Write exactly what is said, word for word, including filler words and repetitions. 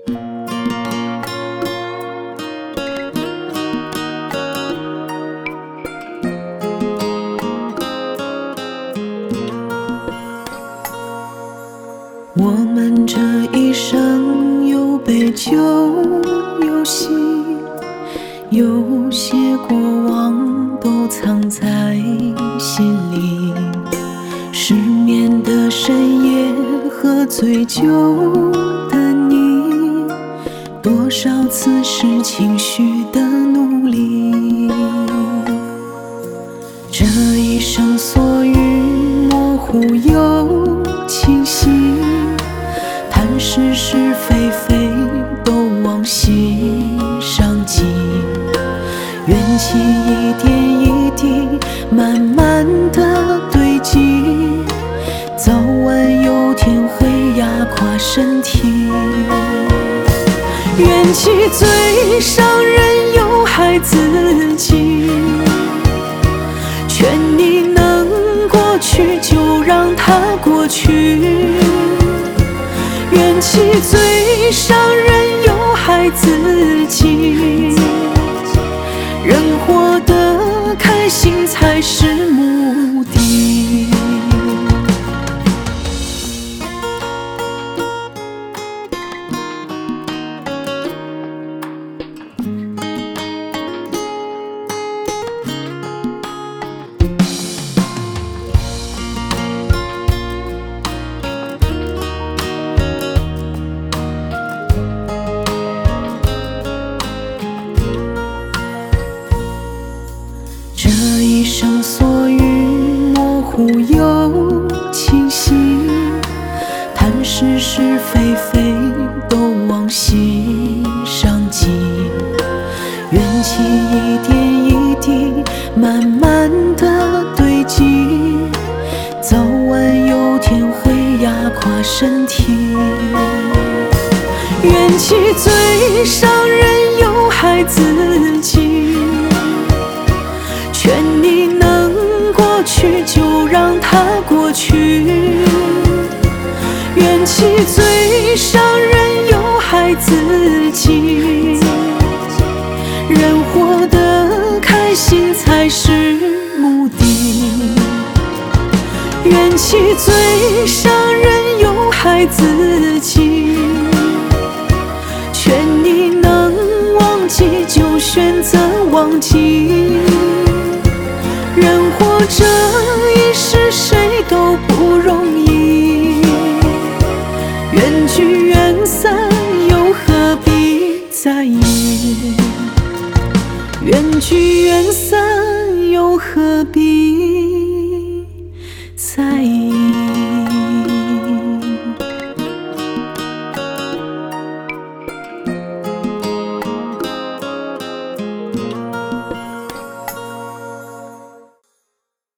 我们这一生有悲就有喜，有些过往都藏在心里。失眠的深夜，喝醉酒的你，多少次是情绪的奴隶。这一生所遇模糊又清晰，谈是是非非都往心上记，怨气一点一滴慢慢的堆积，早晚有天会压垮身体。怨气最伤人又害自己，劝你能过去就让它过去。怨气最伤人又害自己，人活得开心才是目的。这一生所遇模糊又清晰，谈是是非非都往心上记，怨气一点一滴慢慢的堆积，早晚有天会压垮身体。怨气最伤人又害自己，劝你能过去就让它过去。怨气最伤人又害自己，人活得开心才是目的。怨气最伤人又害自己，劝你能忘记就选择忘记。人活这一世谁都不容易，缘聚缘散又何必在意，缘聚缘散又何必